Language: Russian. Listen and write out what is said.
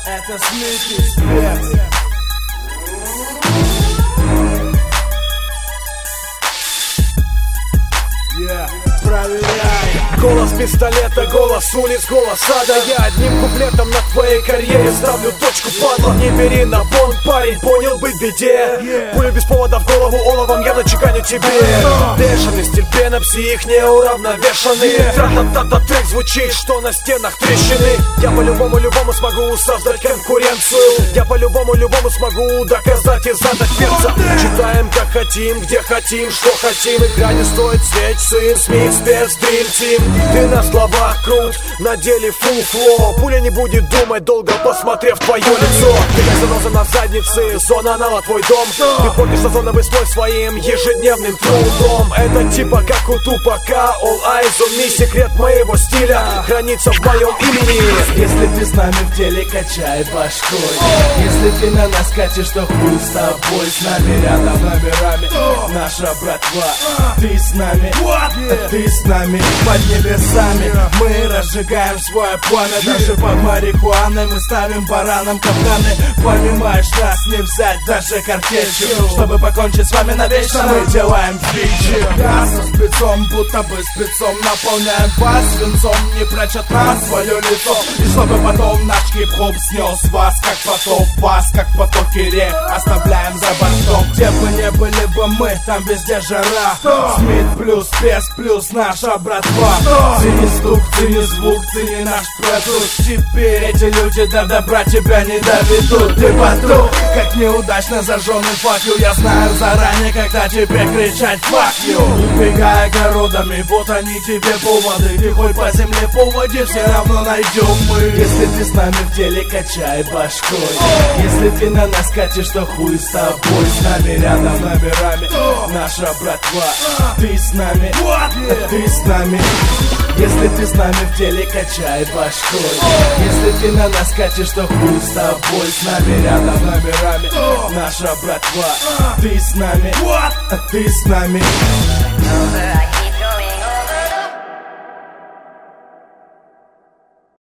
Это Смит Эксперт. Проверяй. Голос пистолета, голос улиц, голос ада. Я одним куплетом на твоей карьере ставлю точку, падла. Не бери на понт, парень, понял, быть в беде. Пуля без повода в голову оловом я начеканю тебе. Бешеный стиль пена, псих неуравновешенный. Тра-та-та-та, трек звучит, что на стенах трещины. Я по-любому смогу создать конкуренцию. Я по-любому смогу доказать и задать перца. Читаем как хотим, где хотим, что хотим. Игра не стоит свеч, сын, Смит, спец, Дрим Тим. Ты на словах крут, на деле фуфло. Пуля не будет думать долго, посмотрев твое лицо. Ты как заноза на заднице, зона нала твой дом. Ты портишь озоновый слой своим ежедневным трудом. Это типа как у Тупака, all eyes on me. Секрет моего стиля хранится в моем имени. Если ты с нами в деле, качай башкой. Если ты на нас катишь, то хуй с тобой. С нами рядом, номерами наша братва. Ты с нами, ты с нами. Под небесами мы разжигаем свое пламя. Даже под марихуаной мы ставим баранам капканы. Понимаешь, нас не взять даже картечью. Чтобы покончить с вами навечно, мы делаем фичи. Я со спецом, будто бы спецом наполняем вас свинцом, не прячет нас свое лицо. И чтобы потом наш хип-хоп снес вас, как потоп вас, как потоки рек оставляем за бортом. Где бы не были бы мы, там везде жара. Смит плюс, спец плюс наша братва. Цени стук, цени звук, цени наш продукт. Теперь эти люди до добра тебя не доведут. Ты потух, как неудачно зажженный факел. Я знаю заранее, когда тебе кричать fuck you. Убегая огородами, вот они тебе поводы. Ты хоть по земле поводе, все равно найдем мы. Если ты с нами в деле, качай башкой. Если ты на нас катишь, то хуй с тобой. С нами рядом, номерами наша братва. Ты с нами, ты с нами. Если ты с нами в деле, качай башкой. Если ты на нас катишь, то хуй с тобой. С нами рядом, номерами наша братва. Ты с нами, ты с нами.